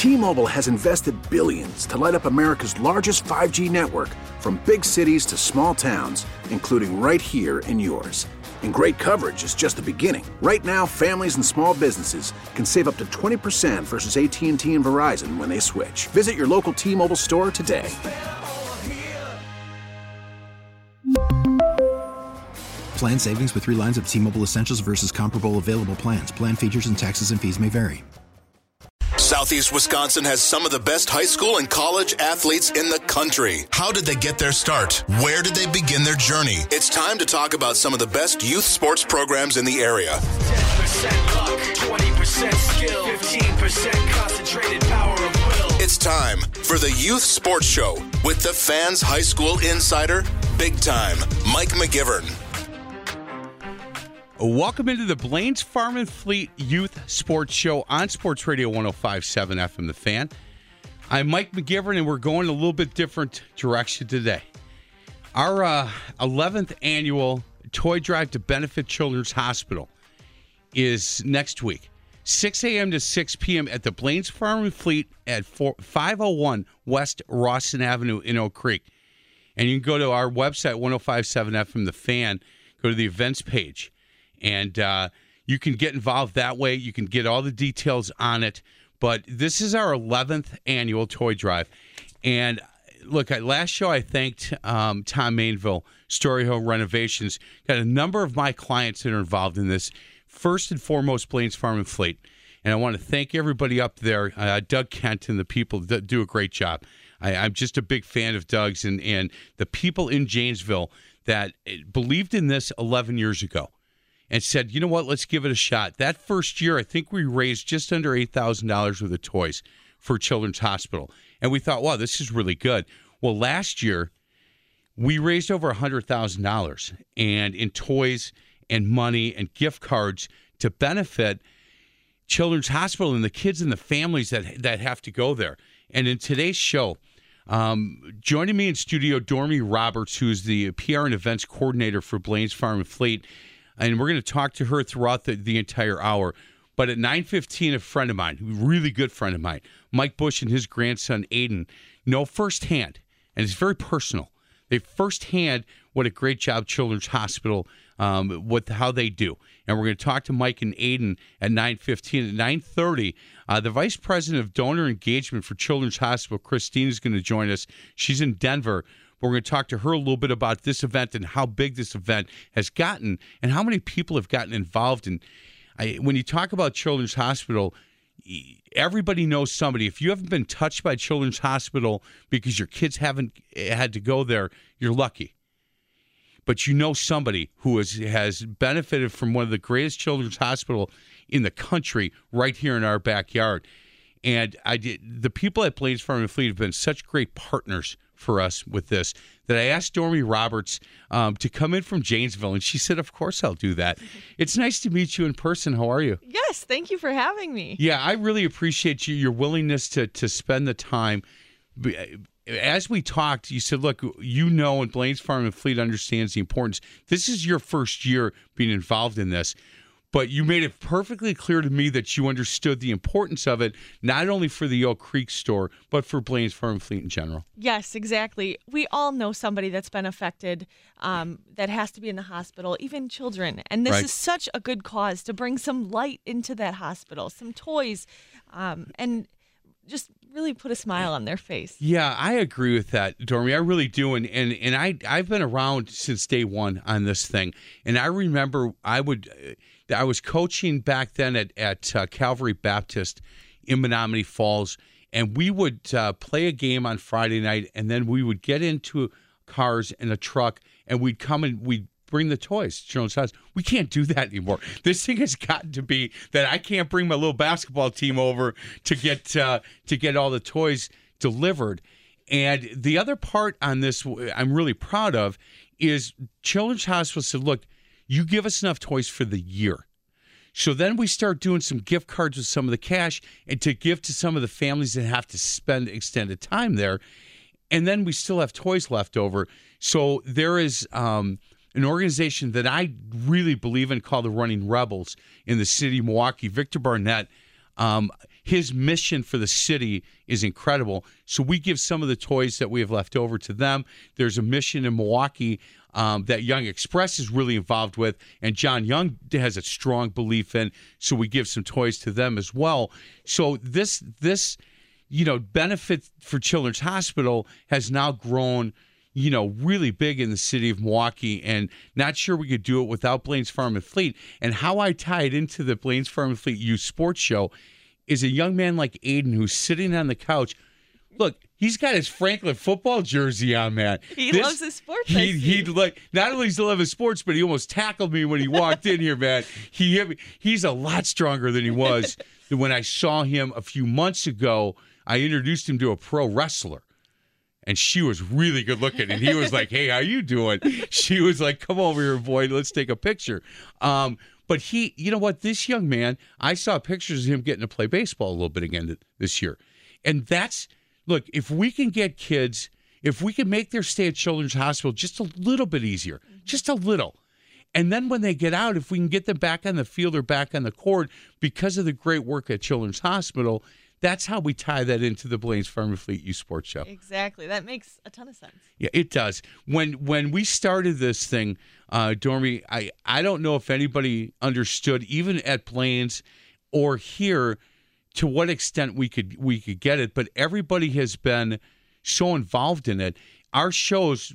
T-Mobile has invested billions to light up America's largest 5G network, from big cities to small towns, including right here in yours. And great coverage is just the beginning. Right now, families and small businesses can save up to 20% versus AT&T and Verizon when they switch. Visit your local T-Mobile store today. Plan savings with 3 lines of T-Mobile Essentials versus comparable available plans. Plan features and taxes and fees may vary. Southeast Wisconsin has some of the best high school and college athletes in the country. How did they get their start? Where did they begin their journey? It's time to talk about some of the best youth sports programs in the area. 10% luck, 20% skill, 15% concentrated power of will. It's time for the Youth Sports Show with the Fans High School insider, big time, Mike McGivern. Welcome into the Blaine's Farm and Fleet Youth Sports Show on Sports Radio 105.7 FM The Fan. I'm Mike McGivern, and we're going a little bit different direction today. Our 11th annual toy drive to benefit Children's Hospital is next week, 6 a.m. to 6 p.m. at the Blaine's Farm and Fleet at 501 West Rawson Avenue in Oak Creek. And you can go to our website, 105.7 FM The Fan, go to the events page. And you can get involved that way. You can get all the details on it. But this is our 11th annual toy drive. And look, last show I thanked Tom Mainville, Story Hill Renovations. Got a number of my clients that are involved in this. First and foremost, Blaine's Farm and Fleet. And I want to thank everybody up there, Doug Kent and the people that do a great job. I'm just a big fan of Doug's and the people in Janesville that believed in this 11 years ago. And said, you know what, let's give it a shot. That first year, I think we raised just under $8,000 worth of toys for Children's Hospital. And we thought, wow, this is really good. Well, last year, we raised over $100,000 and in toys and money and gift cards to benefit Children's Hospital and the kids and the families that have to go there. And in today's show, joining me in studio, Dormy Roberts, who's the PR and events coordinator for Blaine's Farm and Fleet. And we're going to talk to her throughout the entire hour. But at 9:15, a friend of mine, a really good friend of mine, Mike Bush and his grandson, Aiden, know firsthand, and it's very personal, they firsthand what a great job Children's Hospital, with how they do. And we're going to talk to Mike and Aiden at 9:15. At 9:30, the Vice President of Donor Engagement for Children's Hospital, Christine, is going to join us. She's in Denver. We're going to talk to her a little bit about this event and how big this event has gotten and how many people have gotten involved. And when you talk about Children's Hospital, everybody knows somebody. If you haven't been touched by Children's Hospital because your kids haven't had to go there, you're lucky. But you know somebody who has benefited from one of the greatest children's hospital in the country right here in our backyard. And the people at Blaine's Farm and Fleet have been such great partners for us with this that I asked Dormy Roberts to come in from Janesville, and she said, of course I'll do that. It's nice to meet you in person. How are you? Yes, thank you for having me. Yeah, I really appreciate your willingness to spend the time. As we talked, you said, look, and Blaine's Farm and Fleet understands the importance. This is your first year being involved in this. But you made it perfectly clear to me that you understood the importance of it, not only for the Oak Creek store, but for Blaine's Farm and Fleet in general. Yes, exactly. We all know somebody that's been affected that has to be in the hospital, even children. And this is such a good cause to bring some light into that hospital, some toys, and just really put a smile on their face. Yeah, I agree with that, Dormy. I really do. And I've been around since day one on this thing. And I remember I was coaching back then at Calvary Baptist in Menominee Falls, and we would play a game on Friday night, and then we would get into cars in a truck, and we'd come and we'd bring the toys to Children's Hospital. We can't do that anymore. This thing has gotten to be that I can't bring my little basketball team over to get all the toys delivered. And the other part on this I'm really proud of is Children's Hospital said, look, you give us enough toys for the year. So then we start doing some gift cards with some of the cash and to give to some of the families that have to spend extended time there. And then we still have toys left over. So there is an organization that I really believe in called the Running Rebels in the city of Milwaukee. Victor Barnett, his mission for the city is incredible. So we give some of the toys that we have left over to them. There's a mission in Milwaukee that Young Express is really involved with, and John Young has a strong belief in, so we give some toys to them as well. So this benefit for Children's Hospital has now grown, really big in the city of Milwaukee, and not sure we could do it without Blaine's Farm and Fleet. And how I tie it into the Blaine's Farm and Fleet Youth Sports Show is a young man like Aiden who's sitting on the couch. Look, he's got his Franklin football jersey on, man. He loves his sports. He not only does he love his sports, but he almost tackled me when he walked in here, man. He hit me. He's a lot stronger than he was when I saw him a few months ago. I introduced him to a pro wrestler, and she was really good looking. And he was like, "Hey, how you doing?" She was like, "Come over here, boy. Let's take a picture." But he, you know what? This young man, I saw pictures of him getting to play baseball a little bit again this year, and that's. Look, if we can get kids, if we can make their stay at Children's Hospital just a little bit easier, just a little, and then when they get out, if we can get them back on the field or back on the court because of the great work at Children's Hospital, that's how we tie that into the Blaine's Farm and Fleet Youth Sports Show. Exactly. That makes a ton of sense. Yeah, it does. When we started this thing, Dormy, I don't know if anybody understood, even at Blaine's or here, to what extent we could get it, but everybody has been so involved in it. Our shows,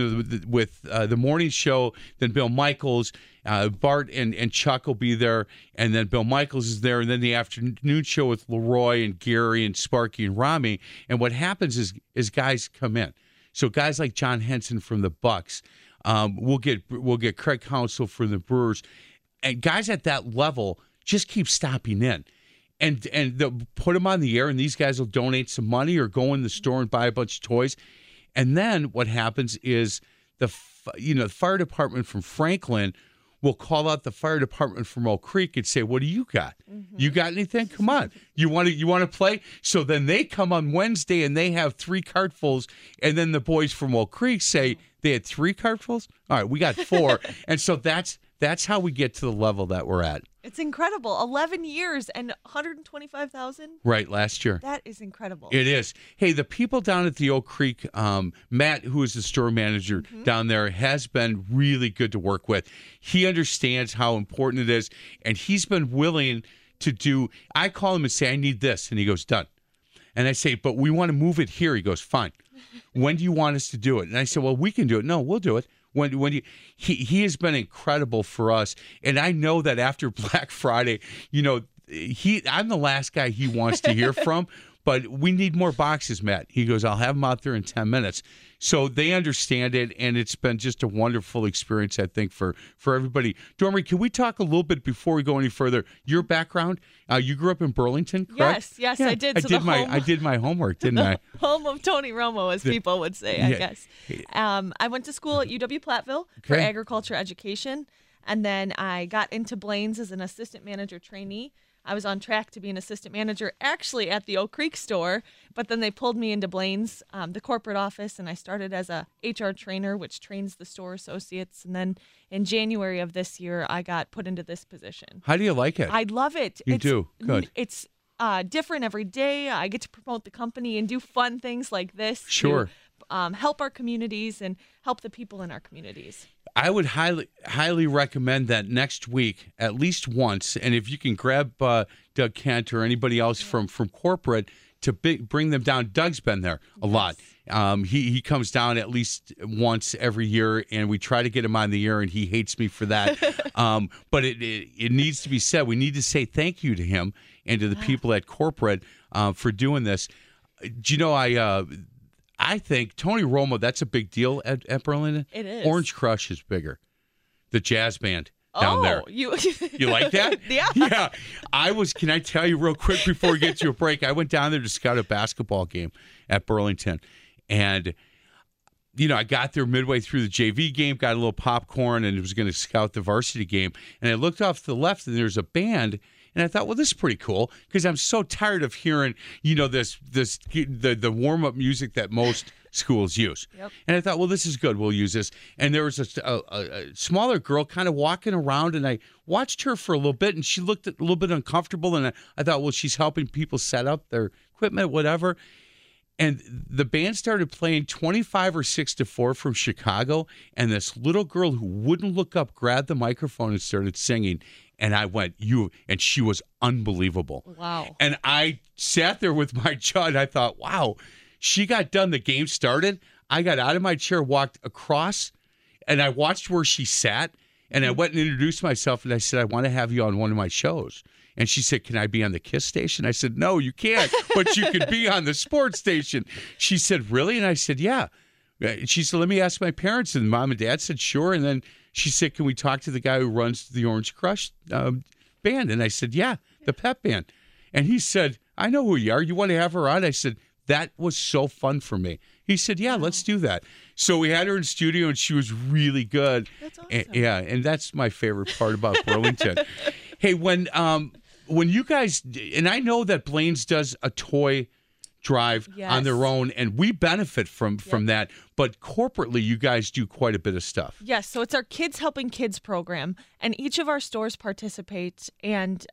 with the morning show, then Bill Michaels, Bart and Chuck will be there, and then Bill Michaels is there, and then the afternoon show with Leroy and Gary and Sparky and Rami. And what happens is guys come in. So guys like John Henson from the Bucks, we'll get Craig Counsell from the Brewers, and guys at that level just keep stopping in. And they'll put them on the air, and these guys will donate some money or go in the store and buy a bunch of toys. And then what happens is the fire department from Franklin will call out the fire department from Oak Creek and say, "What do you got? Mm-hmm. You got anything? Come on, you want to play?" So then they come on Wednesday and they have 3 cartfuls, and then the boys from Oak Creek say they had 3 cartfuls. All right, we got 4, and so that's how we get to the level that we're at. It's incredible. 11 years and 125,000. Right, last year. That is incredible. It is. Hey, the people down at the Oak Creek, Matt, who is the store manager down there, has been really good to work with. He understands how important it is, and he's been willing to do. I call him and say, "I need this," and he goes, "Done." And I say, "But we want to move it here." He goes, "Fine. When do you want us to do it?" And I said, "Well, we can do it." "No, we'll do it." He has been incredible for us, and I know that after Black Friday, I'm the last guy he wants to hear from, but we need more boxes, Matt. He goes, "I'll have them out there in 10 minutes. So they understand it, and it's been just a wonderful experience, I think, for everybody. Dormy, can we talk a little bit before we go any further? Your background, you grew up in Burlington, correct? Yes, yeah, I did. I did my homework, didn't I? Home of Tony Romo, as people would say, I guess. I went to school at UW-Platteville for agriculture education, and then I got into Blaine's as an assistant manager trainee. I was on track to be an assistant manager actually at the Oak Creek store, but then they pulled me into Blaine's, the corporate office, and I started as a HR trainer, which trains the store associates. And then in January of this year, I got put into this position. How do you like it? I love it. You do? Good. It's different every day. I get to promote the company and do fun things like this. Sure. To help our communities and help the people in our communities. I would highly recommend that next week, at least once, and if you can grab Doug Kent or anybody else from corporate to bring them down. Doug's been there a lot. He comes down at least once every year, and we try to get him on the air, and he hates me for that. But it needs to be said. We need to say thank you to him and to the people at corporate for doing this. Do you know, I think Tony Romo, that's a big deal at Burlington. It is. Orange Crush is bigger. The jazz band down there. You like that? Yeah. Yeah. Can I tell you real quick before we get to a break? I went down there to scout a basketball game at Burlington. And, I got there midway through the JV game, got a little popcorn, and was going to scout the varsity game. And I looked off to the left, and there's a band. And I thought, well, this is pretty cool because I'm so tired of hearing, the warm-up music that most schools use. Yep. And I thought, well, this is good. We'll use this. And there was a smaller girl kind of walking around, and I watched her for a little bit, and she looked a little bit uncomfortable. And I thought, well, she's helping people set up their equipment, whatever. And the band started playing 25 or 6 to 4 from Chicago, and this little girl who wouldn't look up grabbed the microphone and started singing. And I went, and she was unbelievable. Wow. And I sat there with my jaw, and I thought, wow, she got done. The game started. I got out of my chair, walked across, and I watched where she sat, and I went and introduced myself, and I said, I want to have you on one of my shows. And she said, can I be on the KISS station? I said, no, you can't, but you could be on the sports station. She said, really? And I said, yeah. She said, let me ask my parents. And Mom and Dad said, sure. And then she said, can we talk to the guy who runs the Orange Crush band? And I said, yeah, the pep band. And he said, I know who you are. You want to have her on? I said, that was so fun for me. He said, yeah, let's do that. So we had her in studio, and she was really good. That's awesome. And that's my favorite part about Burlington. Hey, when you guys, and I know that Blaine's does a toy drive on their own, and we benefit from that. But corporately, you guys do quite a bit of stuff. Yes, so it's our Kids Helping Kids program, and each of our stores participate, and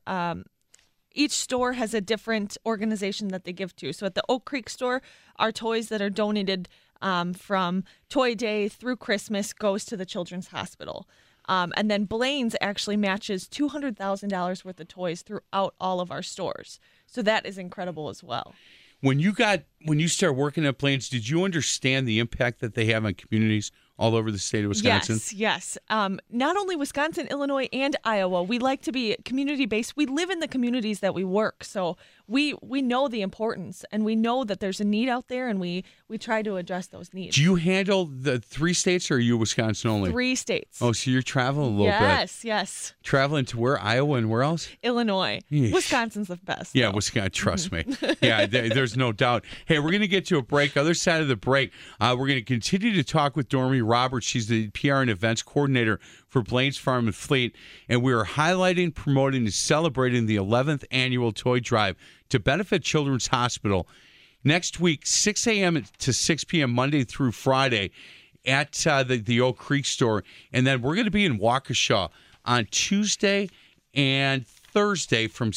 each store has a different organization that they give to. So at the Oak Creek store, our toys that are donated from Toy Day through Christmas goes to the Children's Hospital. And then Blaine's actually matches $200,000 worth of toys throughout all of our stores. So that is incredible as well. When you start working at Blaine's, did you understand the impact that they have on communities all over the state of Wisconsin? Yes. Not only Wisconsin, Illinois, and Iowa. We like to be community-based. We live in the communities that we work, so we know the importance, and we know that there's a need out there, and we try to address those needs. Do you handle the 3 states, or are you Wisconsin only? 3 states. Oh, so you're traveling a little bit. Yes. Traveling to where? Iowa and where else? Illinois. Yeesh. Wisconsin's the best. Yeah, Wisconsin. Trust me. Yeah, there's no doubt. Hey, we're going to get to a break. Other side of the break, we're going to continue to talk with Dormy Roberts. She's the PR and events coordinator for Blaine's Farm and Fleet, and we are highlighting, promoting, and celebrating the 11th annual toy drive to benefit Children's Hospital next week, 6 a.m. to 6 p.m. Monday through Friday at the Oak Creek store, and then we're going to be in Waukesha on Tuesday and Thursday from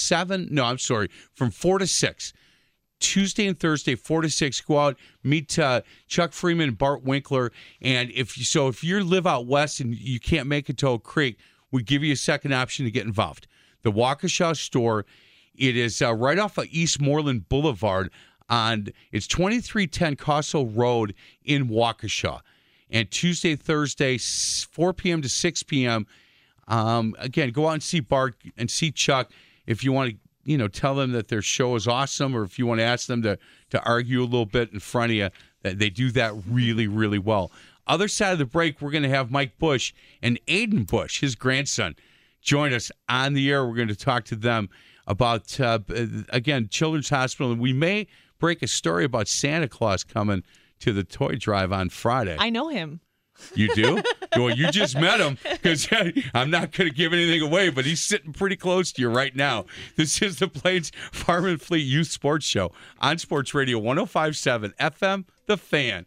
4 to 6. Tuesday and Thursday, 4 to 6. Go out, meet Chuck Freeman and Bart Winkler. And if you live out west and you can't make it to Oak Creek, we give you a second option to get involved. The Waukesha store, it is right off of East Moreland Boulevard. It's 2310 Cossell Road in Waukesha. And Tuesday, Thursday, 4 p.m. to 6 p.m. Again, go out and see Bart and see Chuck if you want to. Tell them that their show is awesome, or if you want to ask them to argue a little bit in front of you, that they do that really, really well. Other side of the break, we're going to have Mike Bush and Aiden Bush, his grandson, join us on the air. We're going to talk to them about, again, Children's Hospital. And we may break a story about Santa Claus coming to the toy drive on Friday. I know him. You do? Well, you just met him, because I'm not going to give anything away, but he's sitting pretty close to you right now. This is the Blaine's Farm and Fleet Youth Sports Show on Sports Radio 105.7 FM, The Fan.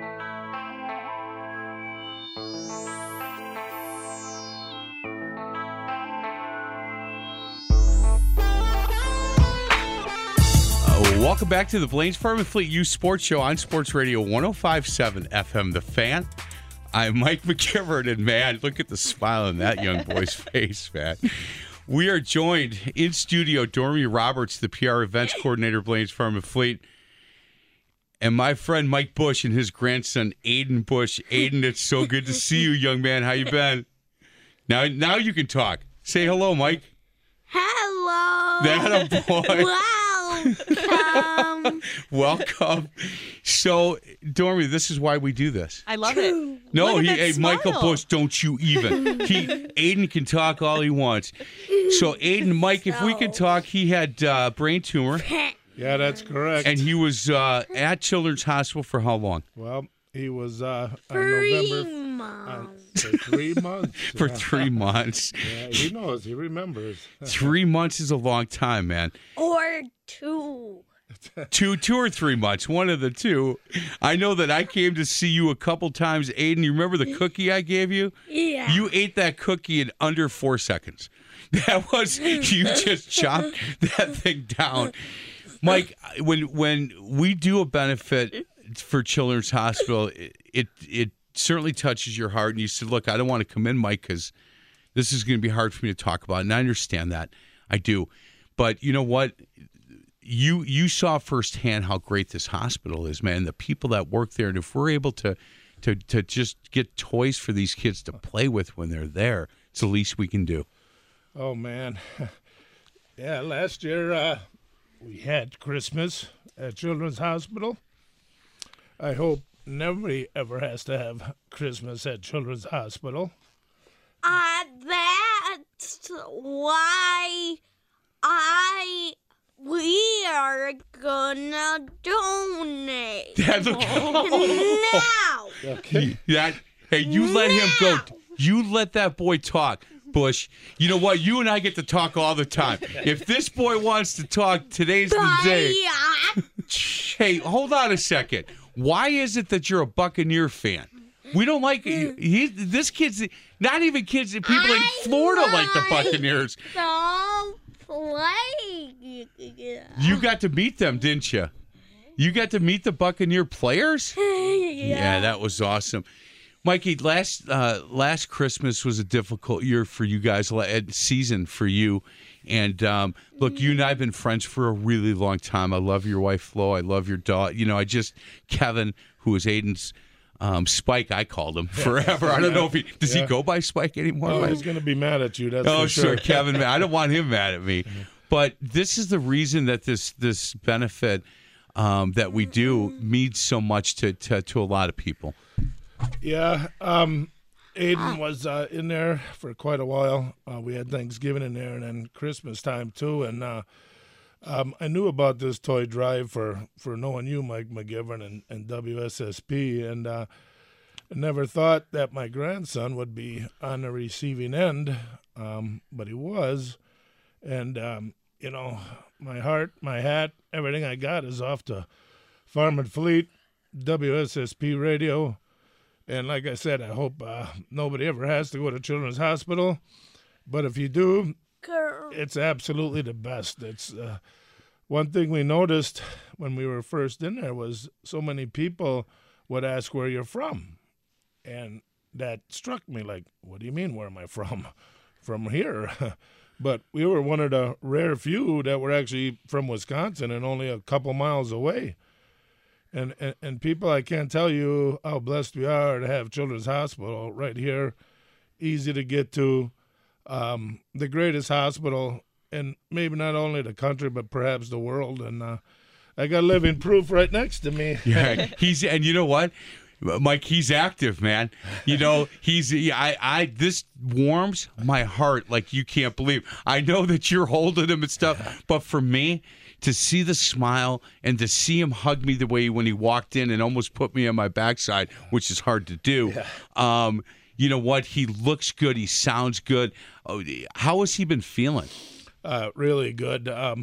Welcome back to the Blaine's Farm and Fleet Youth Sports Show on Sports Radio 105.7 FM, The Fan. I'm Mike McGivern, and man, look at the smile on that young boy's face, man. We are joined in studio, Dormy Roberts, the PR events coordinator, Blaine's Farm and Fleet, and my friend Mike Bush and his grandson, Aiden Bush. Aiden, it's so good to see you, young man. How you been? Now you can talk. Say hello, Mike. Hello. That a boy. Welcome. Welcome. So, Dormy, this is why we do this. I love it. No, Look at that smile. Michael Bush, don't you even. Aiden can talk all he wants. So, Aiden, Mike, if we could talk, he had brain tumor. Yeah, that's correct. And he was at Children's Hospital for how long? Well, he was on November for 3 months. For 3 months. Yeah, he knows. He remembers. 3 months is a long time, man. Or 2. Two or 3 months, one of the two. I know that I came to see you a couple times, Aiden. You remember the cookie I gave you? Yeah. You ate that cookie in under 4 seconds. That was, you just chopped that thing down. Mike, when we do a benefit for Children's Hospital, it certainly touches your heart. And you said, look, I don't want to come in, Mike, because this is going to be hard for me to talk about. And I understand that. I do. But you know what? You saw firsthand how great this hospital is, man. The people that work there, and if we're able to just get toys for these kids to play with when they're there, it's the least we can do. Oh, man. Yeah, last year we had Christmas at Children's Hospital. I hope nobody ever has to have Christmas at Children's Hospital. That's why we are gonna donate now. Okay. Hey, you let him go. You let that boy talk, Bush. You know what? You and I get to talk all the time. If this boy wants to talk, today's the day. Hey, hold on a second. Why is it that you're a Buccaneer fan? We don't like this kid's not even kids. People in Florida like the Buccaneers. Don't play. You got to meet them, didn't you? You got to meet the Buccaneer players? Yeah, that was awesome. Mikey, last Christmas was a difficult year for you guys, season for you. And look, you and I have been friends for a really long time. I love your wife, Flo. I love your daughter. You know, Kevin, who is Aiden's Spike, I called him forever. I don't know if does he go by Spike anymore? Oh, he's going to be mad at you. That's for sure. Kevin. I don't want him mad at me. But this is the reason that this benefit that we do means so much to a lot of people. Yeah, Aiden was in there for quite a while. We had Thanksgiving in there and then Christmas time too. And I knew about this toy drive for knowing you, Mike McGivern, and WSSP. And I never thought that my grandson would be on the receiving end, but he was. And, you know, my heart, my hat, everything I got is off to Farm and Fleet, WSSP radio. And like I said, I hope nobody ever has to go to Children's Hospital. But if you do, it's absolutely the best. It's one thing we noticed when we were first in there was so many people would ask where you're from. And that struck me like, what do you mean, where am I from? From here. But we were one of the rare few that were actually from Wisconsin and only a couple miles away. And people, I can't tell you how blessed we are to have Children's Hospital right here, easy to get to, the greatest hospital in maybe not only the country but perhaps the world. And I got living proof right next to me. Yeah, and you know what, Mike, he's active, man. You know, this warms my heart like you can't believe. I know that you're holding him and stuff, but for me, to see the smile and to see him hug me the way when he walked in and almost put me on my backside, which is hard to do. Yeah. You know what? He looks good. He sounds good. How has he been feeling? Really good.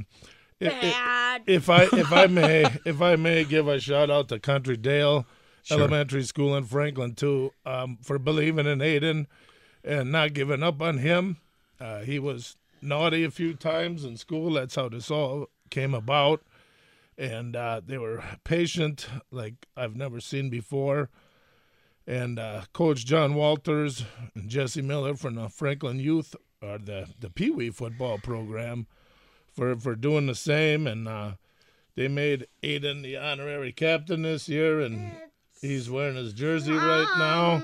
If I may give a shout out to Country Dale Elementary School in Franklin too, for believing in Aiden and not giving up on him. He was naughty a few times in school. That's how this all came about, and they were patient like I've never seen before. And Coach John Walters and Jesse Miller from the Franklin Youth, or the Pee Wee football program, for doing the same. And they made Aiden the honorary captain this year, and he's wearing his jersey right now.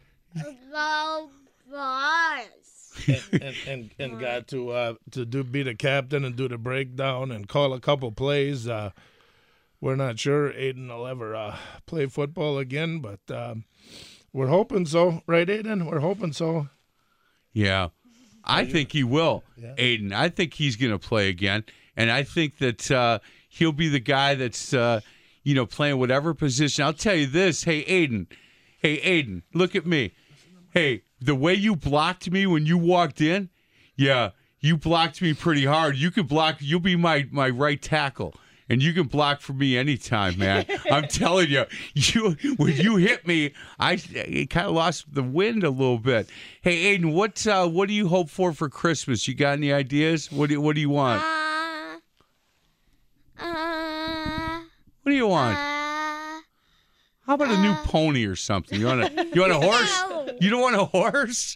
and got to be the captain and do the breakdown and call a couple plays. We're not sure Aiden will ever play football again, but we're hoping so. Right, Aiden? We're hoping so. Yeah. I think he will, Aiden. I think he's going to play again, and I think that he'll be the guy that's playing whatever position. I'll tell you this. Hey, Aiden, look at me. Hey, the way you blocked me when you walked in, yeah, you blocked me pretty hard. You'll be my right tackle. and you can block for me anytime, man. I'm telling you, when you hit me, I kind of lost the wind a little bit. Hey, Aiden, what do you hope for Christmas? You got any ideas? What do you want? What do you want? How about a new pony or something? You want a horse? No. You don't want a horse?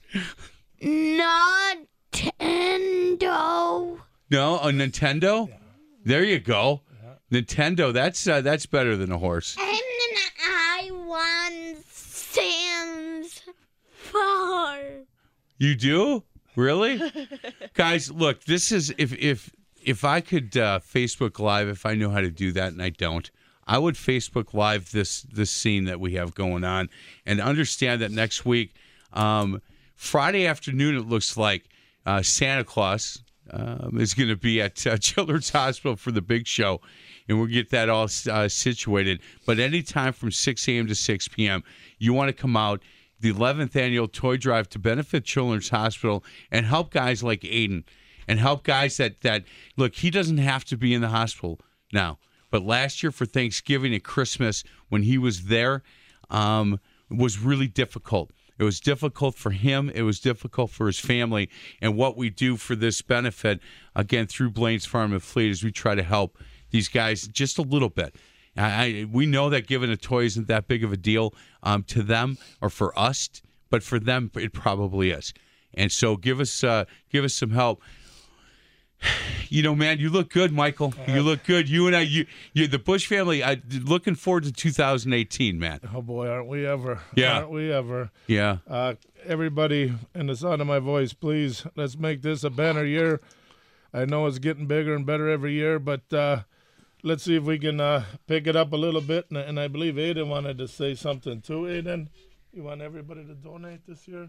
Nintendo. No, a Nintendo? There you go. Nintendo, that's better than a horse. And I want Sam's far. You do? Really? Guys, look, this is if I could Facebook Live, if I knew how to do that, and I don't, I would Facebook Live this scene that we have going on, and understand that next week, Friday afternoon, it looks like Santa Claus is going to be at Children's Hospital for the big show, and we'll get that all situated. But anytime from 6 a.m. to 6 p.m., you want to come out, the 11th annual toy drive to benefit Children's Hospital and help guys like Aiden, and help guys that look, he doesn't have to be in the hospital now. But last year for Thanksgiving and Christmas, when he was there, was really difficult. It was difficult for him. It was difficult for his family. And what we do for this benefit, again, through Blaine's Farm and Fleet, is we try to help these guys just a little bit. We know that giving a toy isn't that big of a deal to them or for us, but for them, it probably is. And so give us some help. You know, man, you look good, Michael. You look good. You and I, you the Bush family. Looking forward to 2018, man. Oh boy, aren't we ever? Yeah. Aren't we ever? Yeah. Everybody, in the sound of my voice, please, let's make this a banner year. I know it's getting bigger and better every year, but let's see if we can pick it up a little bit. And I believe Aiden wanted to say something too. Aiden, you want everybody to donate this year?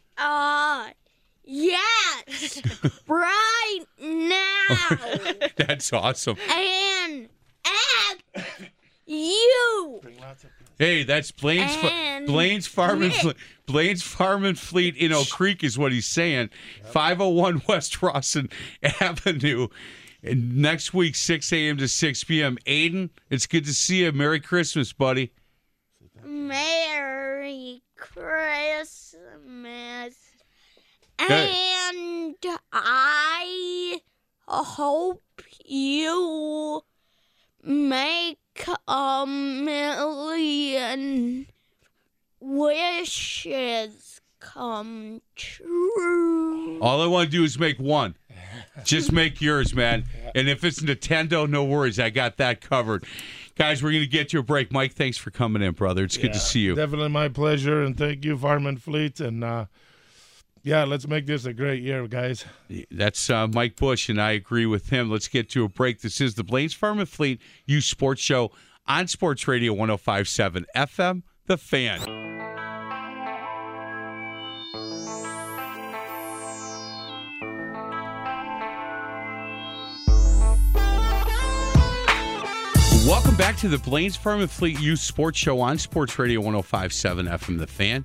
Yes, right now. That's awesome. And you. Hey, that's Blaine's Farm and Fleet in Oak Creek is what he's saying. 501 West Rawson Avenue. And next week, 6 a.m. to 6 p.m. Aiden, it's good to see you. Merry Christmas, buddy. Merry Christmas. Good. And I hope you make 1,000,000 wishes come true. All I want to do is make one. Just make yours, man. And if it's Nintendo, no worries. I got that covered. Guys, we're going to get to a break. Mike, thanks for coming in, brother. It's good to see you. Definitely my pleasure, and thank you, Farm and Fleet. And, yeah, let's make this a great year, guys. That's Mike Bush, and I agree with him. Let's get to a break. This is the Blaine's Farm and Fleet Youth Sports Show on Sports Radio 105.7 FM, The Fan. Welcome back to the Blaine's Farm and Fleet Youth Sports Show on Sports Radio 105.7 FM, The Fan.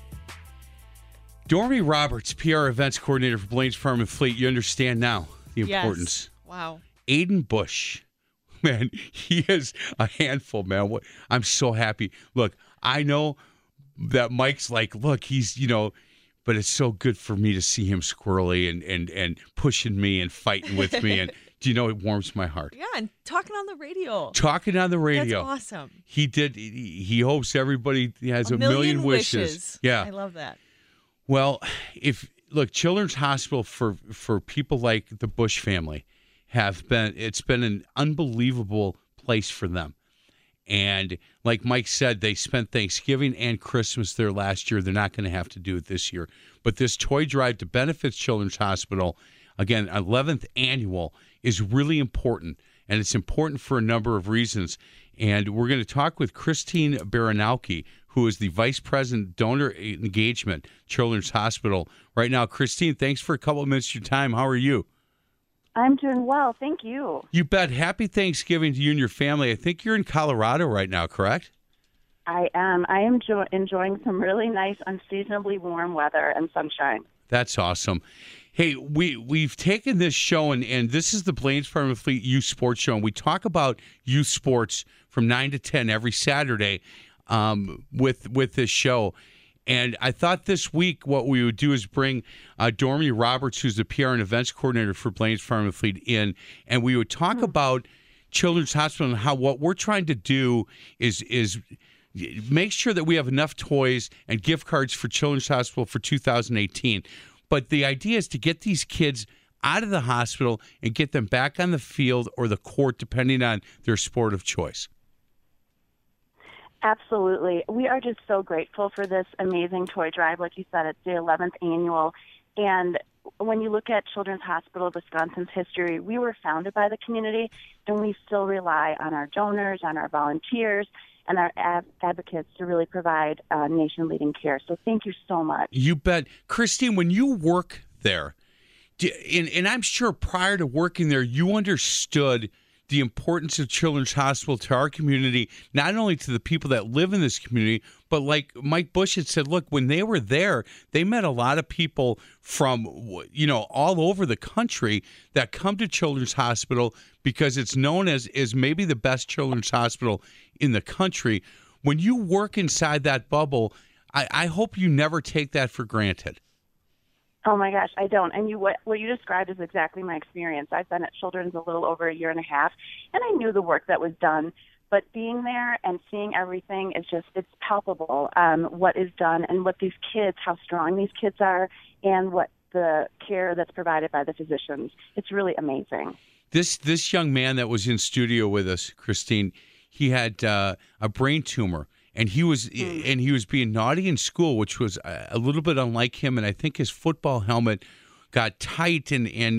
Dormy Roberts, PR events coordinator for Blaine's Farm and Fleet. You understand now the importance. Yes. Wow. Aiden Bush. Man, he is a handful, man. I'm so happy. Look, I know that Mike's like, look, he's, but it's so good for me to see him squirrely and pushing me and fighting with me. And do you know, it warms my heart. Yeah, and talking on the radio. That's awesome. He did. He hopes everybody has a million wishes. Yeah. I love that. Well, Children's Hospital for people like the Bush family it's been an unbelievable place for them. And like Mike said, they spent Thanksgiving and Christmas there last year. They're not going to have to do it this year. But this toy drive to benefit Children's Hospital, again, 11th annual, is really important. And it's important for a number of reasons. And we're going to talk with Christine Baranowski, who is the Vice President Donor Engagement, Children's Hospital. Right now, Christine, thanks for a couple of minutes of your time. How are you? I'm doing well, thank you. You bet. Happy Thanksgiving to you and your family. I think you're in Colorado right now, correct? I am. I am enjoying some really nice, unseasonably warm weather and sunshine. That's awesome. Hey, we've taken this show, and this is the Blaine's Farm and Fleet Youth Sports Show, and we talk about youth sports from 9 to 10 every Saturday with this show. And I thought this week what we would do is bring Dormy Roberts, who's the PR and events coordinator for Blaine's Farm and Fleet, in, and we would talk about Children's Hospital and how what we're trying to do is make sure that we have enough toys and gift cards for Children's Hospital for 2018. But the idea is to get these kids out of the hospital and get them back on the field or the court, depending on their sport of choice. Absolutely. We are just so grateful for this amazing toy drive. Like you said, it's the 11th annual. And when you look at Children's Hospital of Wisconsin's history, we were founded by the community, and we still rely on our donors, on our volunteers, and our advocates to really provide nation-leading care. So thank you so much. You bet. Christine, when you work there, and I'm sure prior to working there, you understood the importance of Children's Hospital to our community, not only to the people that live in this community, but like Mike Bush had said, look, when they were there, they met a lot of people from, all over the country that come to Children's Hospital because it's known as maybe the best children's hospital in the country. When you work inside that bubble, I hope you never take that for granted. Oh my gosh, I don't. And what you described is exactly my experience. I've been at Children's a little over a year and a half, and I knew the work that was done. But being there and seeing everything is it's palpable, what is done and what these kids, how strong these kids are, and what the care that's provided by the physicians. It's really amazing. This young man that was in studio with us, Christine, he had a brain tumor. And he was being naughty in school, which was a little bit unlike him. And I think his football helmet got tight,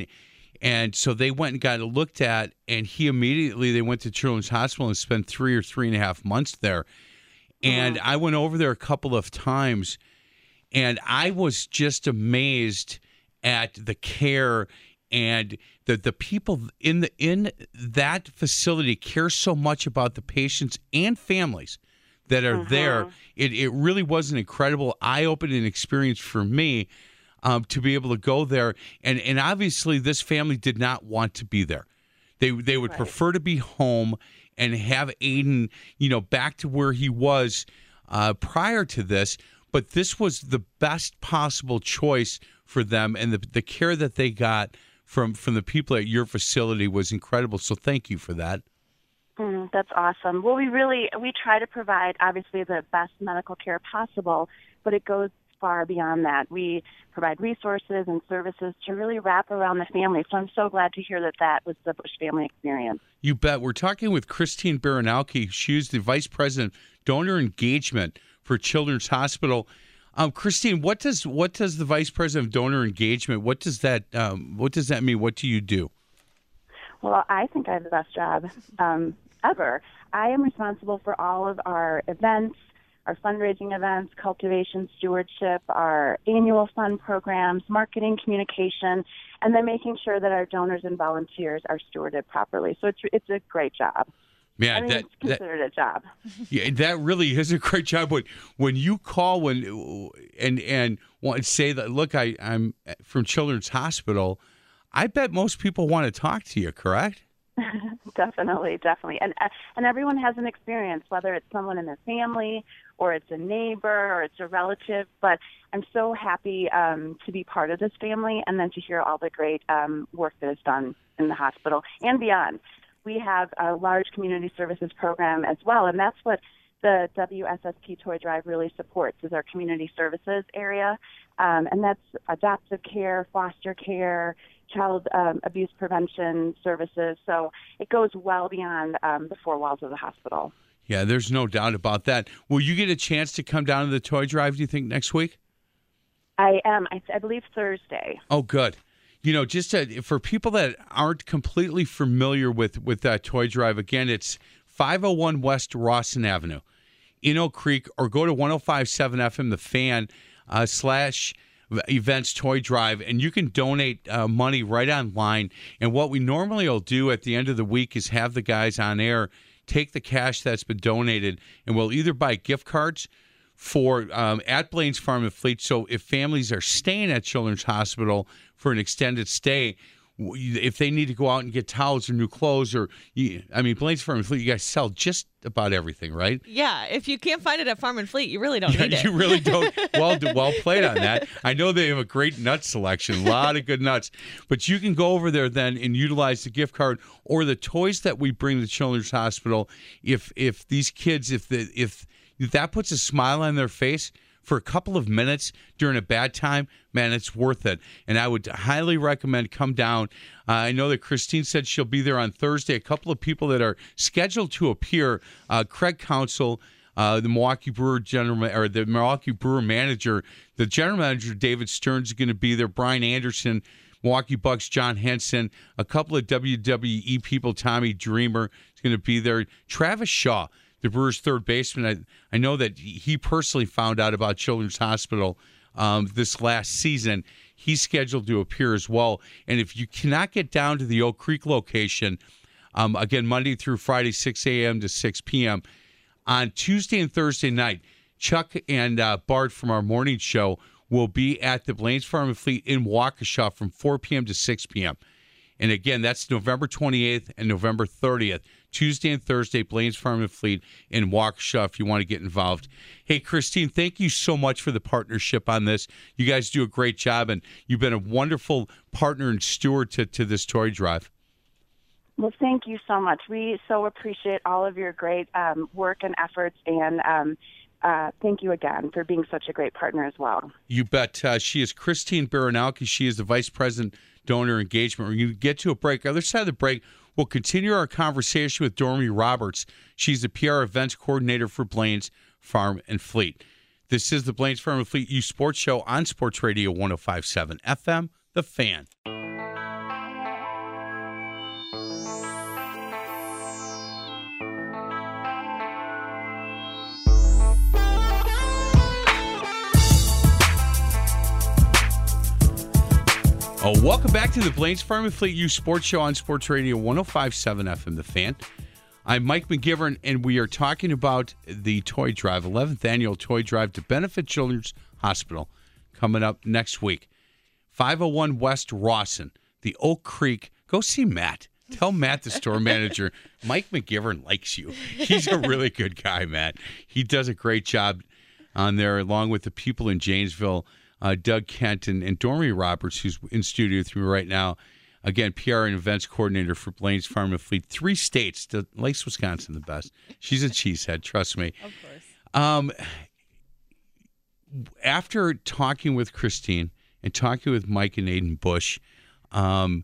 and so they went and got it looked at. And they went to Children's Hospital and spent 3 or 3.5 months there. And I went over there a couple of times, and I was just amazed at the care and the people in that facility care so much about the patients and families that are there. It really was an incredible, eye-opening experience for me to be able to go there. And obviously, this family did not want to be there. They would prefer to be home and have Aiden, back to where he was prior to this. But this was the best possible choice for them, and the care that they got from the people at your facility was incredible. So thank you for that. That's awesome. Well, we try to provide, obviously, the best medical care possible, but it goes far beyond that. We provide resources and services to really wrap around the family. So I'm so glad to hear that was the Bush family experience. You bet. We're talking with Christine Baranowski. She's the Vice President, Donor Engagement for Children's Hospital. Christine, what does the Vice President of Donor Engagement, what does that mean? What do you do? Well, I think I have the best job ever. I am responsible for all of our events, our fundraising events, cultivation, stewardship, our annual fund programs, marketing, communication, and then making sure that our donors and volunteers are stewarded properly. So it's a great job. Yeah, it's considered a job. Yeah, that really is a great job. When you call and say that, look, I'm from Children's Hospital, I bet most people want to talk to you, correct? Definitely. And everyone has an experience, whether it's someone in their family or it's a neighbor or it's a relative. But I'm so happy to be part of this family and then to hear all the great work that is done in the hospital and beyond. We have a large community services program as well, and that's what the WSSP Toy Drive really supports is our community services area, and that's adoptive care, foster care, child abuse prevention services. So it goes well beyond the four walls of the hospital. Yeah, there's no doubt about that. Will you get a chance to come down to the toy drive, do you think, next week? I am. I believe Thursday. Oh, good. Just for people that aren't completely familiar with that toy drive, again, it's 501 West Rawson Avenue in Oak Creek, or go to 105.7 FM, The Fan, /events toy drive, and you can donate money right online. And what we normally will do at the end of the week is have the guys on air take the cash that's been donated, and we'll either buy gift cards for at Blaine's Farm and Fleet. So if families are staying at Children's Hospital for an extended stay, if they need to go out and get towels or new clothes, Blaine's Farm and Fleet, you guys sell just about everything, right? Yeah, if you can't find it at Farm and Fleet, you really don't need it. You really don't. Well played on that. I know they have a great nut selection, a lot of good nuts. But you can go over there then and utilize the gift card or the toys that we bring to Children's Hospital. If these kids, if that puts a smile on their face for a couple of minutes during a bad time, man, it's worth it. And I would highly recommend come down. I know that Christine said she'll be there on Thursday. A couple of people that are scheduled to appear, Craig Counsell, the Milwaukee Brewer manager, the general manager, David Stearns, is going to be there. Brian Anderson, Milwaukee Bucks, John Henson, a couple of WWE people, Tommy Dreamer is going to be there. Travis Shaw, the Brewers' third baseman. I know that he personally found out about Children's Hospital this last season. He's scheduled to appear as well. And if you cannot get down to the Oak Creek location, again, Monday through Friday, 6 a.m. to 6 p.m., on Tuesday and Thursday night, Chuck and Bart from our morning show will be at the Blaine's Farm and Fleet in Waukesha from 4 p.m. to 6 p.m. And again, that's November 28th and November 30th. Tuesday and Thursday, Blaine's Farm and Fleet in Waukesha if you want to get involved. Hey, Christine, thank you so much for the partnership on this. You guys do a great job, and you've been a wonderful partner and steward to this toy drive. Well, thank you so much. We so appreciate all of your great work and efforts, and thank you again for being such a great partner as well. You bet. She is Christine Baranowski. She is the Vice President, Donor Engagement. We're going to get to a break. Other side of the break, we'll continue our conversation with Dormy Roberts. She's the PR Events Coordinator for Blaine's Farm and Fleet. This is the Blaine's Farm and Fleet Youth Sports Show on Sports Radio 105.7 FM, The Fan. Welcome back to the Blaine's Farm and Fleet Youth Sports Show on Sports Radio 105.7 FM, The Fan. I'm Mike McGivern, and we are talking about the Toy Drive, 11th Annual Toy Drive to benefit Children's Hospital, coming up next week. 501 West Rawson, the Oak Creek. Go see Matt. Tell Matt, the store manager, Mike McGivern likes you. He's a really good guy, Matt. He does a great job on there, along with the people in Janesville. Doug Kent and Dormy Roberts, who's in studio with me right now. Again, PR and Events Coordinator for Blaine's Farm and Fleet. 3 states, likes Wisconsin the best. She's a cheesehead, trust me. Of course. After talking with Christine and talking with Mike and Aiden Bush, I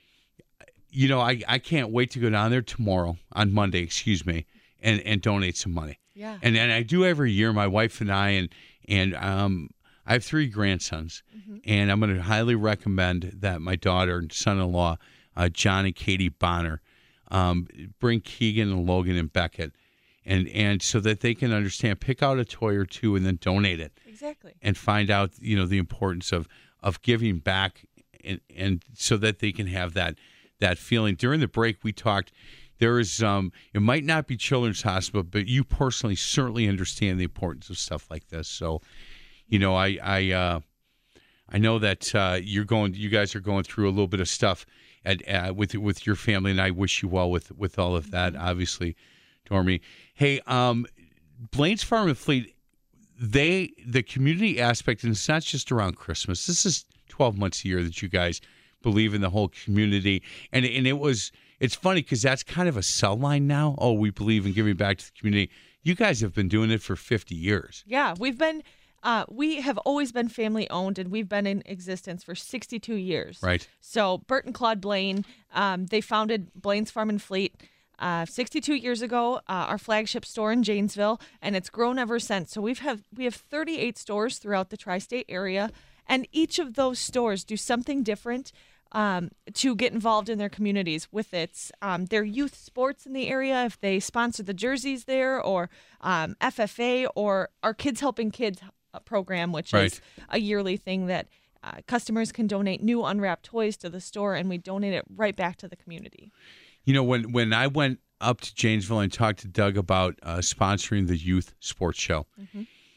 can't wait to go down there tomorrow, on Monday, and donate some money. Yeah. And I do every year, my wife and I, and I have 3 grandsons, and I'm going to highly recommend that my daughter and son-in-law, John and Katie Bonner, bring Keegan and Logan and Beckett, and so that they can understand, pick out a toy or two and then donate it. Exactly. And find out, the importance of giving back, and so that they can have that feeling. During the break, we talked. There is, it might not be Children's Hospital, but you personally certainly understand the importance of stuff like this. So, I know that you guys are going through a little bit of stuff with your family, and I wish you well with all of that. Obviously, Dormy. Hey, Blaine's Farm and Fleet, the community aspect, and it's not just around Christmas. This is 12 months a year that you guys believe in the whole community, and it's funny because that's kind of a sell line now. Oh, we believe in giving back to the community. You guys have been doing it for 50 years. Yeah, we have always been family owned, and we've been in existence for 62 years. Right. So Bert and Claude Blaine, they founded Blaine's Farm and Fleet 62 years ago, our flagship store in Janesville, and it's grown ever since. So we have 38 stores throughout the tri-state area, and each of those stores do something different to get involved in their communities with their youth sports in the area, if they sponsor the jerseys there, or FFA, or our Kids Helping Kids program, which is a yearly thing that customers can donate new unwrapped toys to the store, and we donate it right back to the community. When I went up to Janesville and talked to Doug about sponsoring the youth sports show,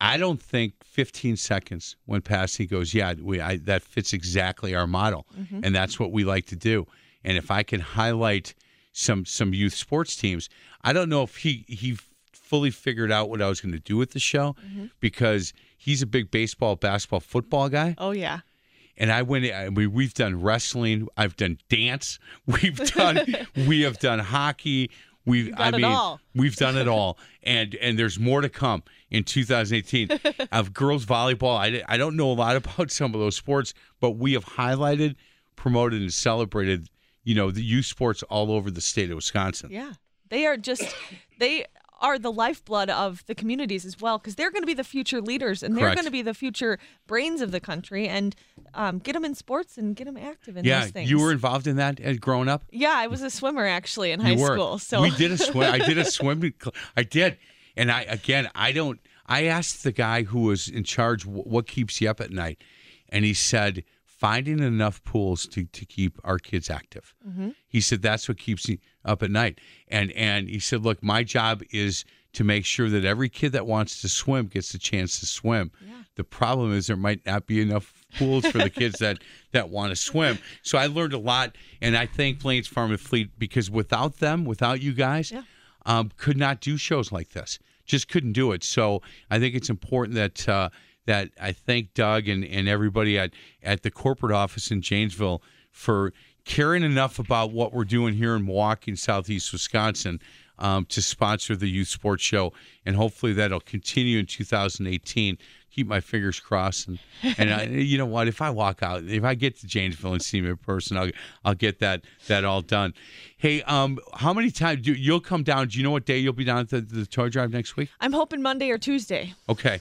I don't think 15 seconds went past. He goes, yeah, that fits exactly our model, and that's what we like to do. And if I can highlight some youth sports teams, I don't know if he fully figured out what I was going to do with the show because he's a big baseball, basketball, football guy. Oh, yeah. And we've done wrestling. I've done dance. We have done hockey. We've done it all. And there's more to come in 2018 of girls volleyball. I don't know a lot about some of those sports, but we have highlighted, promoted, and celebrated, the youth sports all over the state of Wisconsin. Yeah. They are the lifeblood of the communities as well, because they're going to be the future leaders, and they're going to be the future brains of the country, and get them in sports and get them active in those things. Yeah, you were involved in that as growing up? Yeah, I was a swimmer, actually, in high school. So we did a swim. I did a swim. I did. And I asked the guy who was in charge, what keeps you up at night? And he said, finding enough pools to keep our kids active. He said, that's what keeps me up at night. And he said, look, my job is to make sure that every kid that wants to swim gets a chance to swim. Yeah. The problem is there might not be enough pools for the kids that want to swim. So I learned a lot, and I thank Blaine's Farm and Fleet, because without them, without you guys, could not do shows like this. Just couldn't do it. So I think it's important that I thank Doug and everybody at the corporate office in Janesville for caring enough about what we're doing here in Milwaukee and Southeast Wisconsin to sponsor the Youth Sports Show. And hopefully that'll continue in 2018. Keep my fingers crossed. And you know what? If I walk out, if I get to Janesville and see him in person, I'll get that all done. Hey, how many times you'll come down? Do you know what day you'll be down at the toy drive next week? I'm hoping Monday or Tuesday. Okay.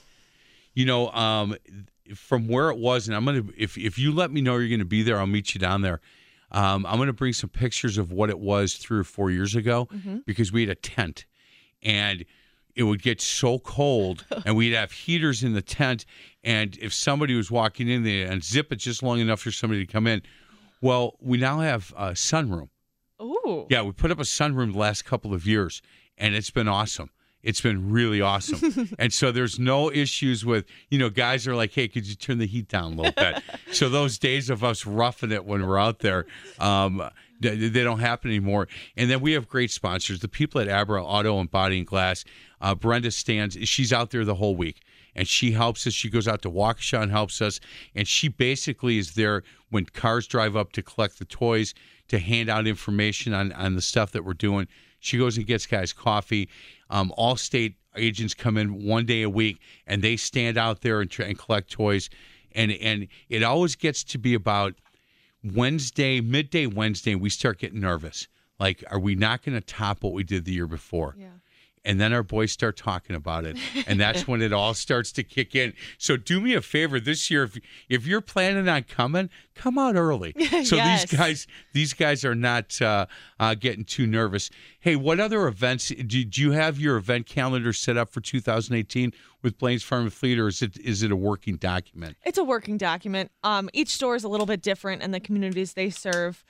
From where it was, and I'm going to, if you let me know you're going to be there, I'll meet you down there. I'm going to bring some pictures of what it was 3 or 4 years ago, because we had a tent, and it would get so cold, and we'd have heaters in the tent, and if somebody was walking in there, and zip it just long enough for somebody to come in. Well, we now have a sunroom. Ooh. Yeah, we put up a sunroom the last couple of years, and it's been awesome. It's been really awesome. And so there's no issues with, guys are like, hey, could you turn the heat down a little bit? So those days of us roughing it when we're out there, they don't happen anymore. And then we have great sponsors. The people at Abra Auto and Body and Glass, Brenda stands, she's out there the whole week. And she helps us. She goes out to Waukesha and helps us. And she basically is there when cars drive up to collect the toys, to hand out information on the stuff that we're doing. She goes and gets guys coffee. All state agents come in 1 day a week, and they stand out there and collect toys. And it always gets to be about midday Wednesday, we start getting nervous. Like, are we not going to top what we did the year before? Yeah. And then our boys start talking about it, and that's when it all starts to kick in. So do me a favor this year, if you're planning on coming, come out early. So Yes. these guys are not getting too nervous. Hey, what other events do you have your event calendar set up for 2018 with Blaine's Farm and Fleet, or is it a working document? It's a working document. Each store is a little bit different, and the communities they serve.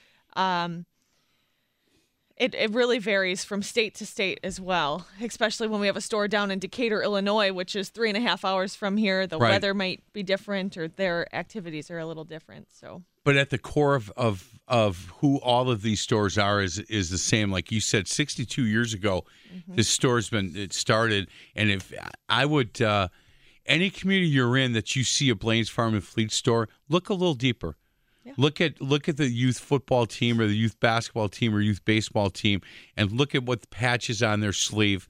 It really varies from state to state as well, especially when we have a store down in Decatur, Illinois, which is 3.5 hours from here. The weather might be different, or their activities are a little different. So, but at the core of who all of these stores are is the same. Like you said, 62 years ago, this store's it started. And if I would, any community you're in that you see a Blaine's Farm and Fleet store, look a little deeper. Yeah. Look at the youth football team or the youth basketball team or youth baseball team, and look at what the patch is on their sleeve.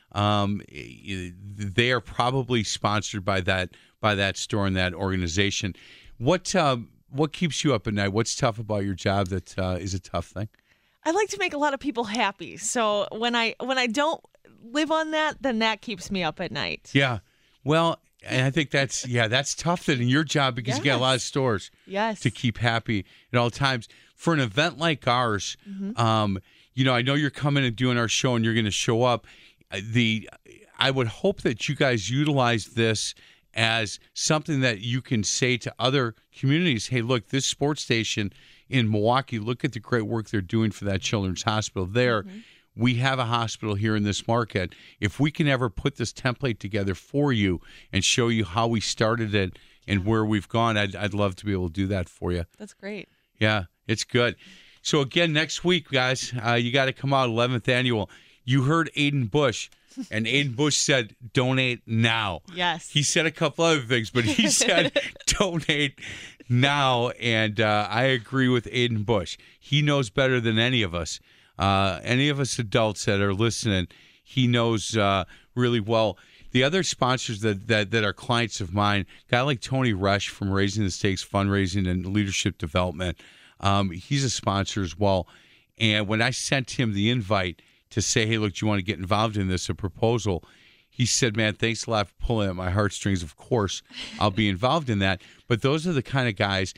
They are probably sponsored by that store and that organization. What keeps you up at night? What's tough about your job that is a tough thing? I like to make a lot of people happy. So when I don't live on that, then that keeps me up at night. Yeah. Well, and I think that's tough in your job, because you got a lot of stores to keep happy at all times. For an event like ours, I know you're coming and doing our show, and you're going to show up. I would hope that you guys utilize this as something that you can say to other communities, hey, look, this sports station in Milwaukee, look at the great work they're doing for that children's hospital there. we have a hospital here in this market. If we can ever put this template together for you and show you how we started it and where we've gone, I'd love to be able to do that for you. That's great. Yeah, it's good. So again, next week, guys, you got to come out, 11th annual. You heard Aiden Bush, and Aiden Bush said, donate now. Yes. He said a couple other things, but he said, donate now, and I agree with Aiden Bush. He knows better than any of us adults that are listening. He knows really well. The other sponsors that are clients of mine, a guy like Tony Resch from Raising the Stakes Fundraising and Leadership Development, he's a sponsor as well. And when I sent him the invite to say, hey, look, do you want to get involved in this, a proposal, he said, man, thanks a lot for pulling at my heartstrings. Of course, I'll be involved in that. But those are the kind of guys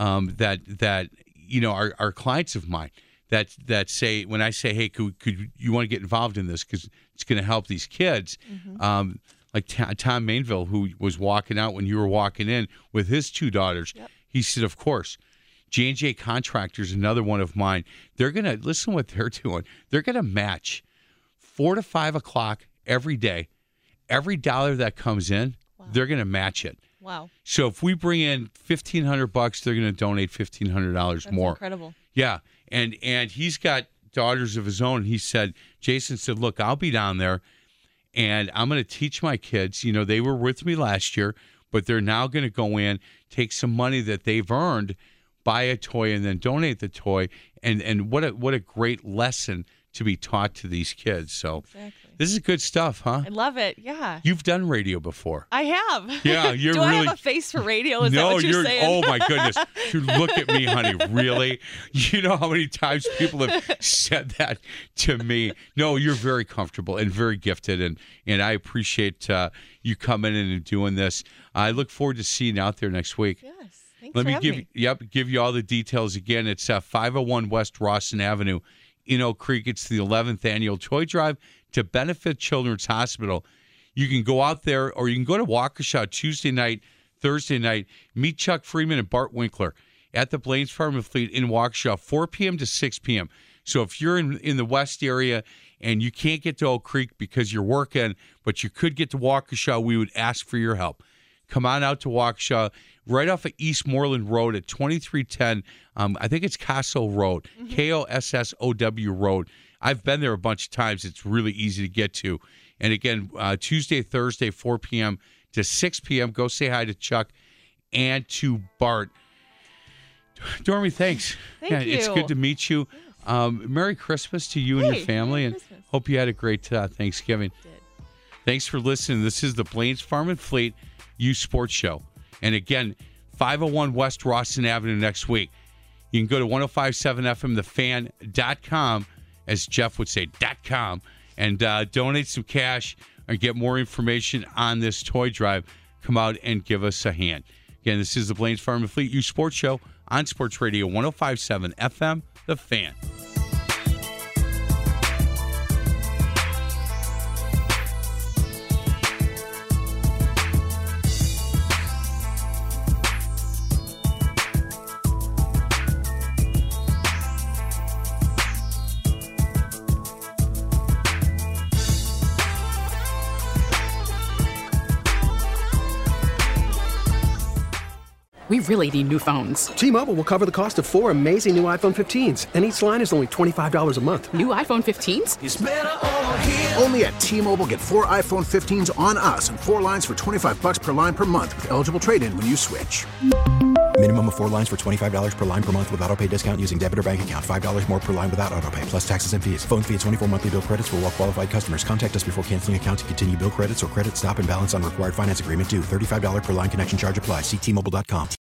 that you know are clients of mine that say, when I say, hey, could you want to get involved in this because it's going to help these kids, like Tom Mainville, who was walking out when you were walking in with his two daughters. Yep. He said, of course. J&J Contractors, another one of mine, they're going to, listen what they're doing. They're going to match 4 to 5 o'clock every day. Every dollar that comes in, they're going to match it. Wow. So if we bring in $1,500, they're going to donate $1,500 more. That's incredible. Yeah. And he's got daughters of his own. He said, Jason said, look, I'll be down there and I'm going to teach my kids. You know, they were with me last year, but they're now going to go in, take some money that they've earned, buy a toy, and then donate the toy. And what a great lesson to be taught to these kids. So This is good stuff, huh? I love it. Yeah. You've done radio before. I have. Yeah, you're Do really. I have a face for radio? Is no, that what you're saying? Oh my goodness! Look at me, honey. Really? You know how many times people have said that to me? No, you're very comfortable and very gifted, and I appreciate you coming in and doing this. I look forward to seeing you out there next week. Yes. Thanks Let for me having give you all the details again. It's 501 West Rawson Avenue in Oak Creek. It's the 11th annual toy drive to benefit Children's Hospital. You can go out there, or you can go to Waukesha Tuesday night, Thursday night, meet Chuck Freeman and Bart Winkler at the Blaine's Farm and Fleet in Waukesha, 4 p.m. to 6 p.m. So if you're in the West area and you can't get to Oak Creek because you're working, but you could get to Waukesha, we would ask for your help. Come on out to Waukesha, right off of East Moreland Road at 2310. I think it's Castle Road, Kossow Road. I've been there a bunch of times. It's really easy to get to. And again, Tuesday, Thursday, 4 p.m. to 6 p.m. Go say hi to Chuck and to Bart. Dormy, thanks. Thank you. It's good to meet you. Merry Christmas to you and your family, and hope you had a great Thanksgiving. Thanks for listening. This is the Blaine's Farm and Fleet Youth Sports Show. And again, 501 West Rawson Avenue next week. You can go to 1057fmthefan.com, as Jeff would say, .com, and donate some cash and get more information on this toy drive. Come out and give us a hand. Again, this is the Blaine's Farm and Fleet Youth Sports Show on Sports Radio 1057 FM, The Fan. We really need new phones. T-Mobile will cover the cost of 4 amazing new iPhone 15s, and each line is only $25 a month. New iPhone 15s? It's better over here. Only at T-Mobile, get 4 iPhone 15s on us and 4 lines for $25 per line per month with eligible trade-in when you switch. Minimum of 4 lines for $25 per line per month with autopay discount using debit or bank account. $5 more per line without autopay, plus taxes and fees. Phone fee at 24 monthly bill credits for well-qualified customers. Contact us before canceling account to continue bill credits or credit stop and balance on required finance agreement due. $35 per line connection charge applies. See T-Mobile.com.